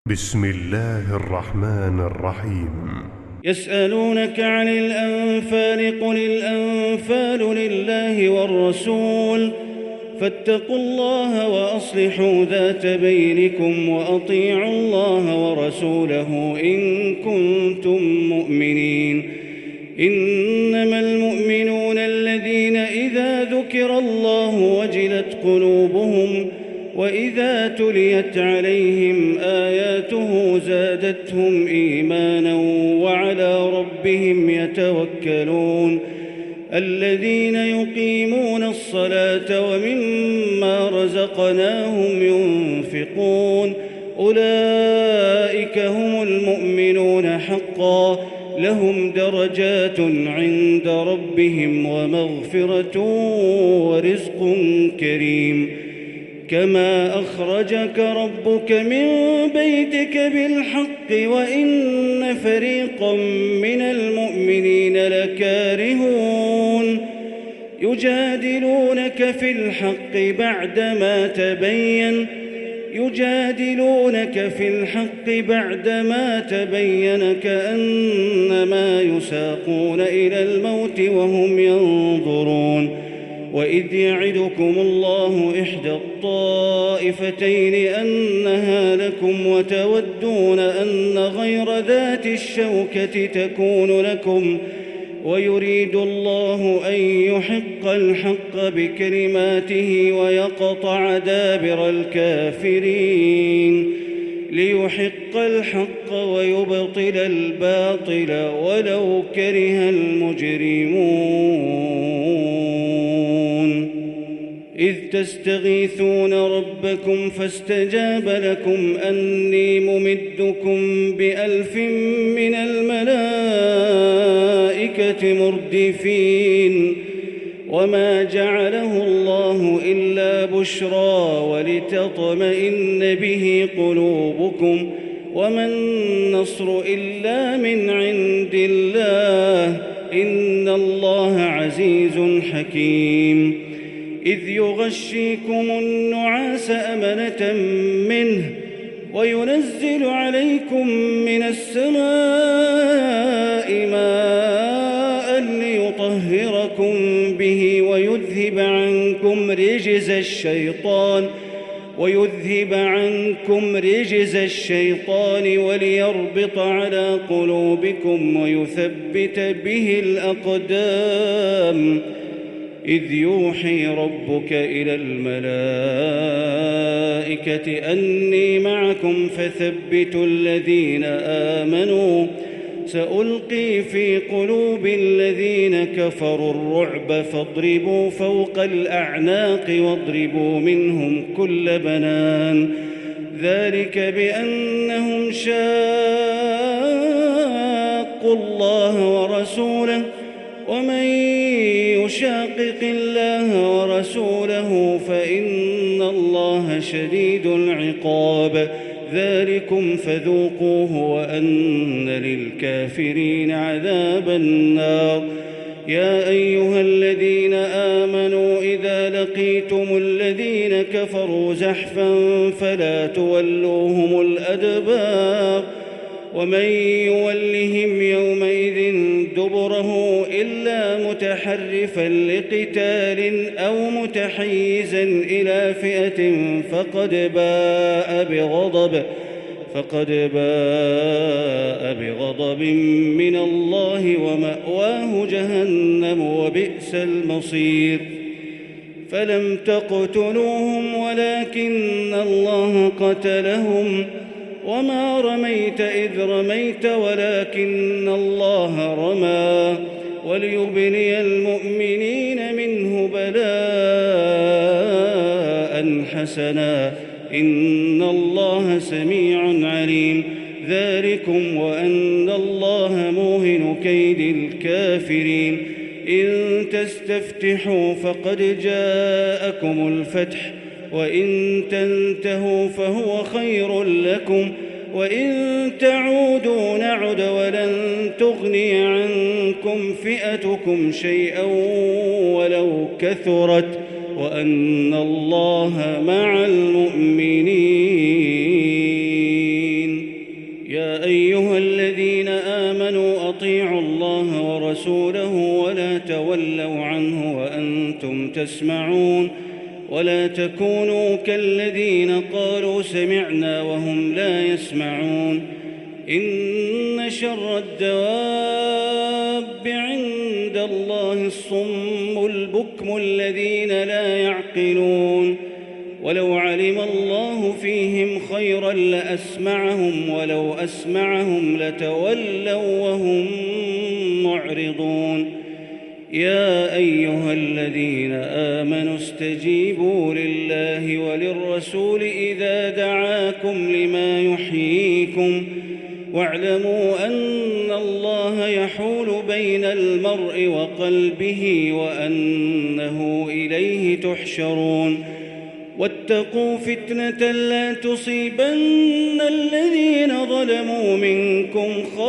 بسم الله الرحمن الرحيم. يسألونك عن الأنفال قل الأنفال لله والرسول فاتقوا الله وأصلحوا ذات بينكم وأطيعوا الله ورسوله إن كنتم مؤمنين. إنما المؤمنون الذين إذا ذكر الله وجلت قلوبهم وإذا تليت عليهم آياته زادتهم إيمانا وعلى ربهم يتوكلون. الذين يقيمون الصلاة ومما رزقناهم ينفقون أولئك هم المؤمنون حقا لهم درجات عند ربهم ومغفرة ورزق كريم. كما أخرجك ربك من بيتك بالحق وإن فريقا من المؤمنين لكارهون يجادلونك في الحق بعدما تبين كأنما يساقون إلى الموت وهم ينظرون. وإذ يعدكم الله إحدى الطائفتين أنها لكم وتودون أن غير ذات الشوكة تكون لكم ويريد الله أن يحق الحق بكلماته ويقطع دابر الكافرين ليحق الحق ويبطل الباطل ولو كره المجرمون. إذ تستغيثون ربكم فاستجاب لكم أني ممدكم ب1000 من الملائكة مردفين. وما جعله الله إلا بشرى ولتطمئن به قلوبكم وما النصر إلا من عند الله إن الله عزيز حكيم. إذ يغشيكم النعاس أمنة منه وينزل عليكم من السماء ماء ليطهركم به ويذهب عنكم رجز الشيطان وليربط على قلوبكم ويثبت به الأقدام. إذ يوحي ربك إلى الملائكة أني معكم فثبتوا الذين آمنوا سألقي في قلوب الذين كفروا الرعب فاضربوا فوق الأعناق واضربوا منهم كل بنان. ذلك بأنهم شاقوا الله ورسوله ومن يشاقق الله ورسوله فإن الله شديد العقاب. ذلكم فذوقوه وأن للكافرين عذاب النار. يا أيها الذين آمنوا إذا لقيتم الذين كفروا زحفا فلا تولوهم الأدبار. ومن يولهم يومئذ دبره إلا متحرفا لقتال أو متحيزا إلى فئة فقد باء بغضب من الله ومأواه جهنم وبئس المصير. فلم تقتلوهم ولكن الله قتلهم وما رميت إذ رميت ولكن الله رمى وليبلي المؤمنين منه بلاء حسنا إن الله سميع عليم. ذلكم وأن الله موهن كيد الكافرين. إن تستفتحوا فقد جاءكم الفتح وإن تنتهوا فهو خير لكم وإن تعودوا نعد ولن تغني عنكم فئتكم شيئا ولو كثرت وأن الله مع المؤمنين. أيها الذين آمنوا أطيعوا الله ورسوله ولا تولوا عنه وأنتم تسمعون ولا تكونوا كالذين قالوا سمعنا وهم لا يسمعون إن شر الدواب عند الله الصم البكم الذين لا يعقلون ولو علم الله فيهم خيرا لأسمعهم ولو أسمعهم لتولوا وهم معرضون يا أيها الذين آمنوا استجيبوا لله وللرسول إذا دعاكم لما يحييكم واعلموا أن الله يحول بين المرء وقلبه وأنه إليه تحشرون واتقوا فتنة لا تصيبن الذين ظلموا منكم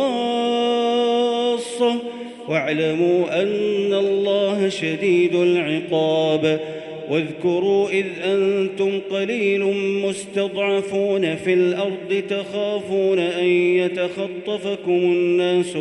خاصة واعلموا أن الله شديد العقاب واذكروا إذ أنتم قليل مستضعفون في الأرض تخافون أن يتخطفكم الناس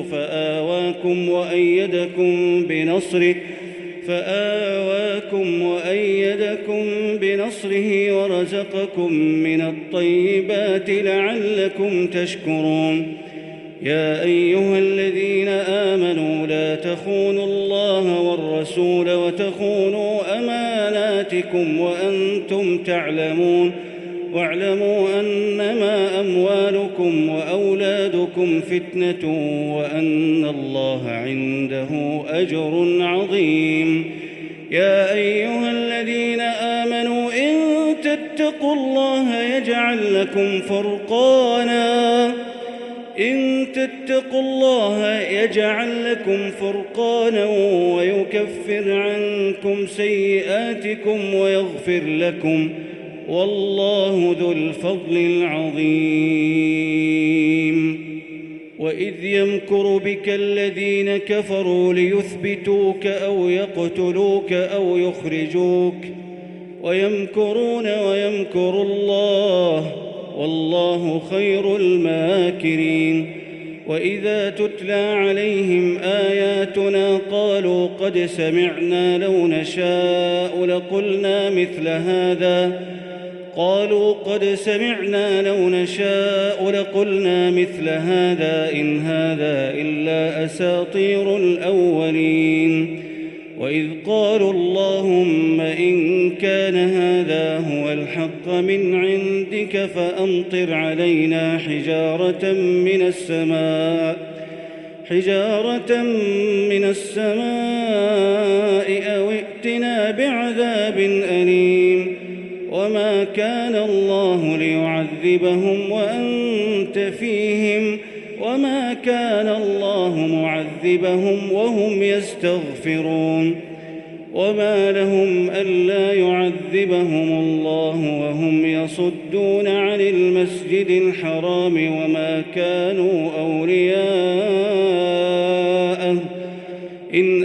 فآواكم وأيدكم بنصره ورزقكم من الطيبات لعلكم تشكرون يا أيها الذين آمنوا لا تخونوا الله والرسول وتخونوا أماناتكم وأنتم تعلمون واعلموا أنما أموالكم وأولادكم فتنة وأن الله عنده أجر عظيم يا أيها الذين آمنوا إن تتقوا الله يجعل لكم فرقانا ويكفر عنكم سيئاتكم ويغفر لكم والله ذو الفضل العظيم وإذ يمكر بك الذين كفروا ليثبتوك أو يقتلوك أو يخرجوك ويمكرون ويمكر الله والله خير الماكرين وإذا تتلى عليهم آياتنا قالوا قد سمعنا لو نشاء لقلنا مثل هذا إن هذا إلا أساطير الأولين وإذ قالوا اللهم إن كان هذا هو الحق من عندك فأمطر علينا حجارة من السماء أو ائتنا بعذاب أليم وما كان الله ليعذبهم وأنت فيهم وما كان الله معذبهم وهم يستغفرون وما لهم ألا يعذبهم الله وهم يصدون عن المسجد الحرام وما كانوا أولياءه إن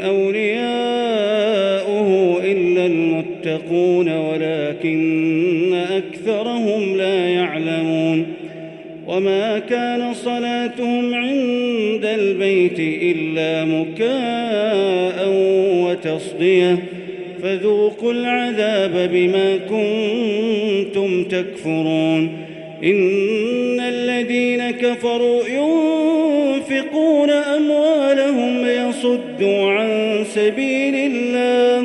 أولياؤه إلا المتقون ولكن أكثرهم لا يعلمون وما كان صلاتهم عند البيت إلا مكاء وتصدية فذوقوا العذاب بما كنتم تكفرون إن الذين كفروا ينفقون أموالهم ليصدوا عن سبيل الله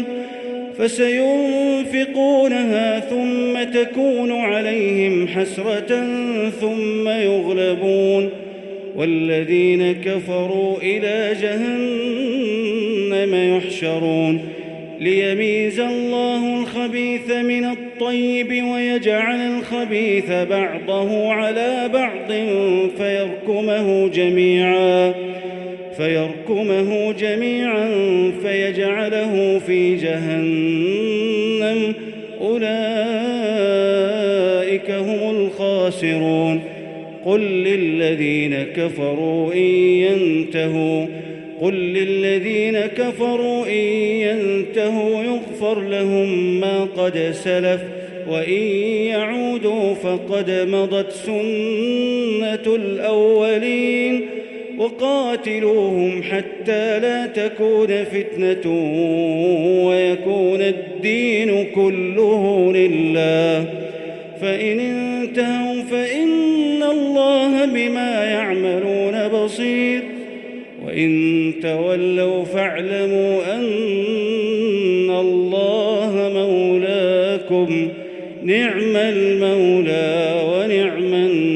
فسينفقونها ثم تكون عليهم حسرة ثم يغلبون والذين كفروا إلى جهنم يحشرون ليميز الله الخبيث من الطيب ويجعل الخبيث بعضه على بعض فيركمه جميعا فيجعله في جهنم أولئك هم الخاسرون قل للذين كفروا إن ينتهوا يغفر لهم ما قد سلف وإن يعودوا فقد مضت سنة الأولين وقاتلوهم حتى لا تكون فتنة ويكون الدين كله لله فإن انتهوا فإن الله بما يعملون بصير وإن تولوا فاعلموا أن الله مولاكم نعم المولى ونعم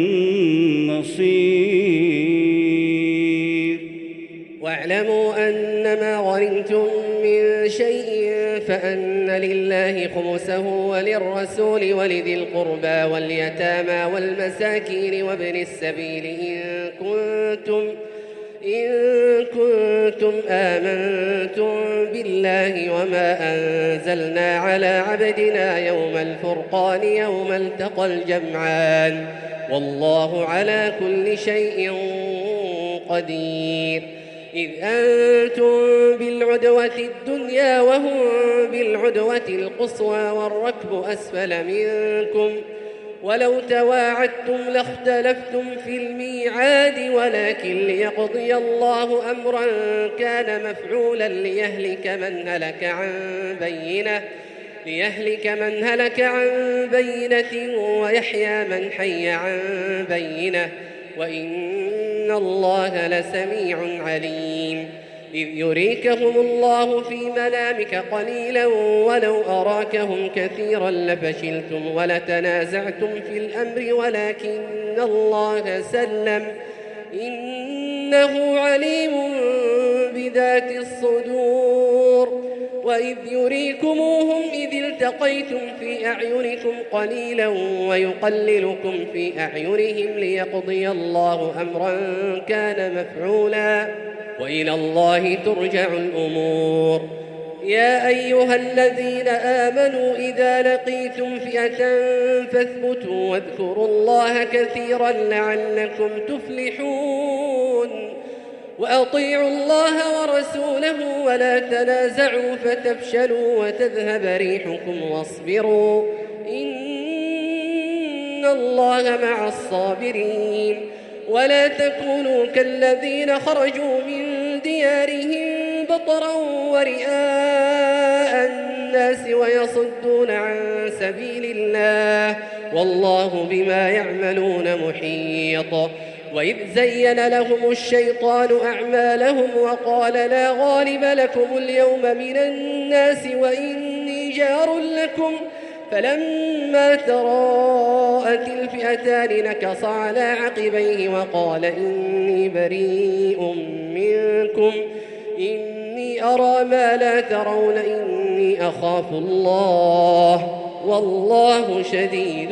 النصير. واعلموا أنما غنمتم من شيء فأن لله خمسه وللرسول ولذي القربى واليتامى والمساكين وابن السبيل إن كنتم آمنتم بالله وما أنزلنا على عبدنا يوم الفرقان يوم التقى الجمعان والله على كل شيء قدير. إذ أنتم بالعدوة الدنيا وهم بالعدوة القصوى والركب أسفل منكم ولو تواعدتم لاختلفتم في الميعاد ولكن ليقضي الله أمرا كان مفعولا ليهلك من هلك عن بينة ويحيى من حي عن بينة وإن الله لسميع عليم. إذ يريكهم الله في منامك قليلا ولو أراكهم كثيرا لفشلتم ولتنازعتم في الأمر ولكن الله سلم إنه عليم بذات الصدور. وإذ يريكموهم إذ التقيتم في أعينكم قليلا ويقللكم في أعينهم ليقضي الله أمرا كان مفعولا وإلى الله ترجع الأمور. يا أيها الذين آمنوا إذا لقيتم فئة فاثبتوا واذكروا الله كثيرا لعلكم تفلحون. وأطيعوا الله ورسوله ولا تنازعوا فتفشلوا وتذهب ريحكم واصبروا إن الله مع الصابرين. ولا تكونوا كالذين خرجوا من ديارهم بطرا ورئاء الناس ويصدون عن سبيل الله والله بما يعملون محيط. وإذ زين لهم الشيطان أعمالهم وقال لا غالب لكم اليوم من الناس وإني جار لكم فلما تراءت الفئتان نكص على عقبيه وقال إني بريء منكم إني أرى ما لا ترون إني أخاف الله والله شديد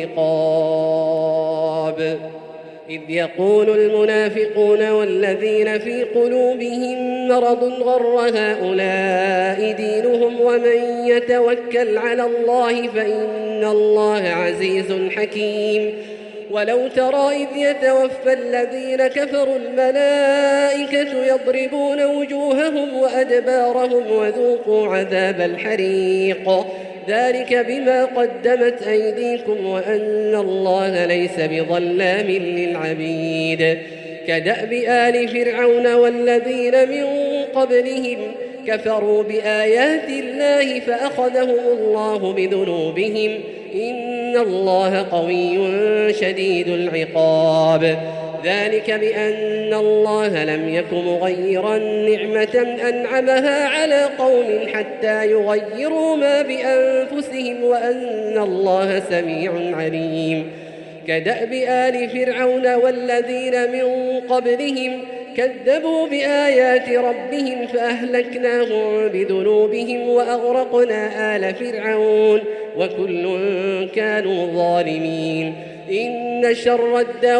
العقاب. إذ يقول المنافقون والذين في قلوبهم مرض غر هؤلاء دينهم ومن يتوكل على الله فإن الله عزيز حكيم. ولو ترى إذ يتوفى الذين كفروا الملائكة يضربون وجوههم وأدبارهم وذوقوا عذاب الحريق ذلك بما قدمت أيديكم وأن الله ليس بظلام للعبيد. كدأب آل فرعون والذين من قبلهم كفروا بآيات الله فأخذهم الله بذنوبهم إن الله قوي شديد العقاب. ذلك بأن الله لم يك مغيرا نعمة أنعمها على قوم حتى يغيروا ما بأنفسهم وأن الله سميع عليم. كدأب آل فرعون والذين من قبلهم كذبوا بآيات ربهم فأهلكناهم بذنوبهم وأغرقنا آل فرعون وكل كانوا ظالمين. إن شر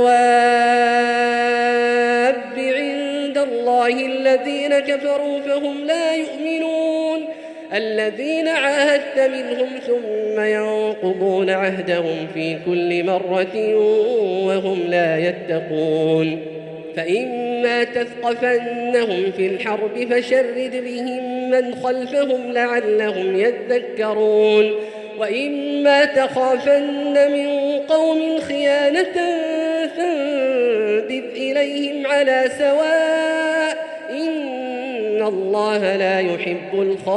الدواب عند الله الذين كفروا فهم لا يؤمنون الذين عاهدت منهم ثم ينقضون عهدهم في كل مرة وهم لا يتقون. فإما تثقفنهم في الحرب فشرد بهم من خلفهم لعلهم يذكرون. وإما تخافن من قوم خيانة فانبذ إليهم على سواء إن الله لا يحب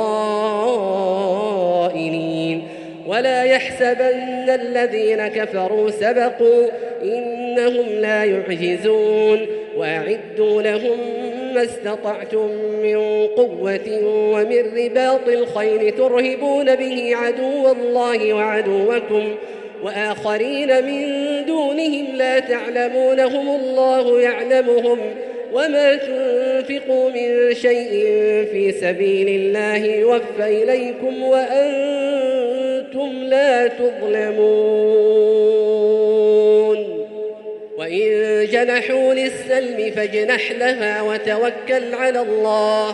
الخائنين ولا يحسبن الذين كفروا سبقوا إنهم لا يعجزون وأعدوا لهم ما استطعتم من قوة ومن رباط الخيل ترهبون به عدو الله وعدوكم وآخرين من دونهم لا تعلمونهم الله يعلمهم وما تنفقوا من شيء في سبيل الله يوفى إليكم وأنتم لا تظلمون وإن جنحوا للسلم فاجنح لها وتوكل على الله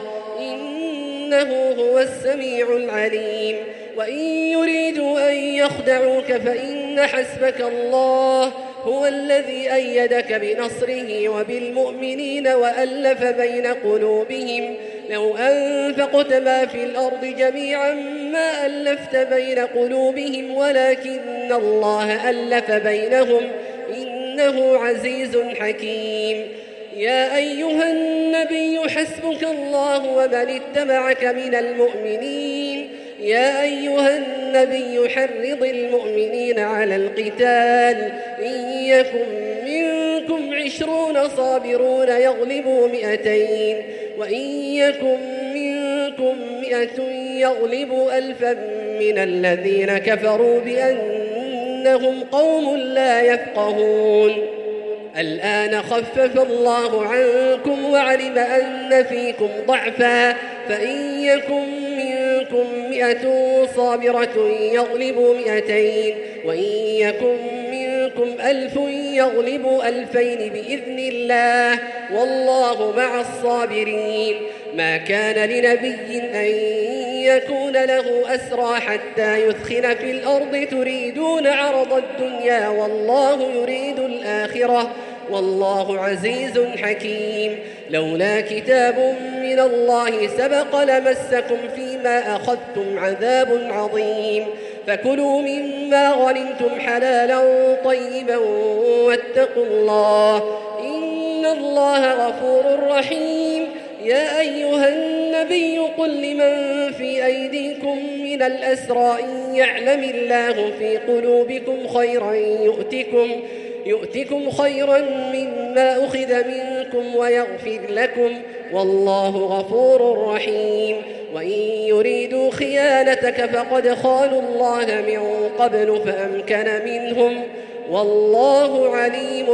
إنه هو السميع العليم وإن يريدوا أن يخدعوك فإن حسبك الله هو الذي أيدك بنصره وبالمؤمنين وألف بين قلوبهم لو أنفقت ما في الأرض جميعا ما ألفت بين قلوبهم ولكن الله ألف بينهم إنه عزيز حكيم يا أيها النبي حسبك الله ومن اتبعك من المؤمنين يا أيها النبي حرض المؤمنين على القتال إن يكن منكم 20 صابرون يغلبوا 200 وإن يكن منكم 100 يغلبوا 1000 من الذين كفروا بأنهم قوم لا يفقهون الآن خفف الله عنكم وعلم أن فيكم ضعفا فإن يكن منكم 100 صابرة يغلبوا 200 وإن يكن منكم 1000 يغلبوا 2000 بإذن الله والله مع الصابرين ما كان لنبي أن يكون له أسرى حتى يثخن في الأرض تريدون عرض الدنيا والله يريد الآخرة والله عزيز حكيم لولا كتاب من الله سبق لمسكم فيما أخذتم عذاب عظيم فكلوا مما غنمتم حلالا طيبا واتقوا الله إن الله غفور رحيم يا أيها النبي قل لمن في أيديكم من الأسرى إن يعلم الله في قلوبكم خيرا يؤتكم خيرا مما أخذ منكم ويغفر لكم والله غفور رحيم وإن يريدوا خيانتك فقد خانوا الله من قبل فأمكن منهم والله عليم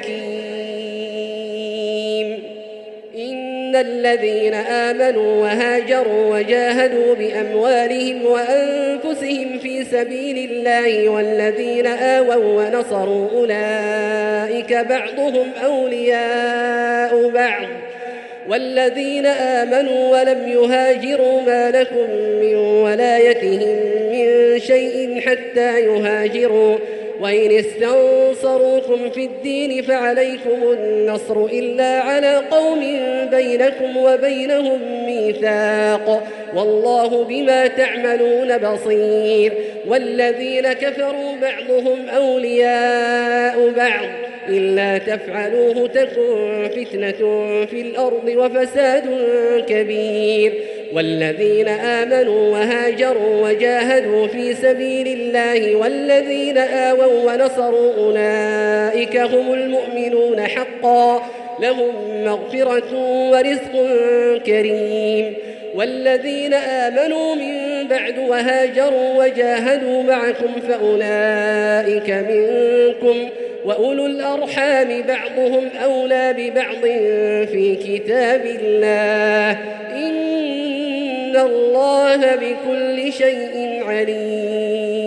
حكيم إن الذين آمنوا وهاجروا وجاهدوا بأموالهم وأنفسهم في سبيل الله والذين آووا ونصروا أولئك بعضهم أولياء بعض والذين آمنوا ولم يهاجروا ما لكم من ولايتهم من شيء حتى يهاجروا وإن استنصروكم في الدين فعليكم النصر إلا على قوم بينكم وبينهم ميثاق والله بما تعملون بصير والذين كفروا بعضهم أولياء بعض إلا تفعلوه تكن فتنة في الأرض وفساد كبير والذين آمنوا وهاجروا وجاهدوا في سبيل الله والذين آووا ونصروا أولئك هم المؤمنون حقا لهم مغفرة ورزق كريم والذين آمنوا من بعد وهاجروا وجاهدوا معكم فأولئك منكم وأولو الأرحام بعضهم أولى ببعض في كتاب الله إن الله بكل شيء عليم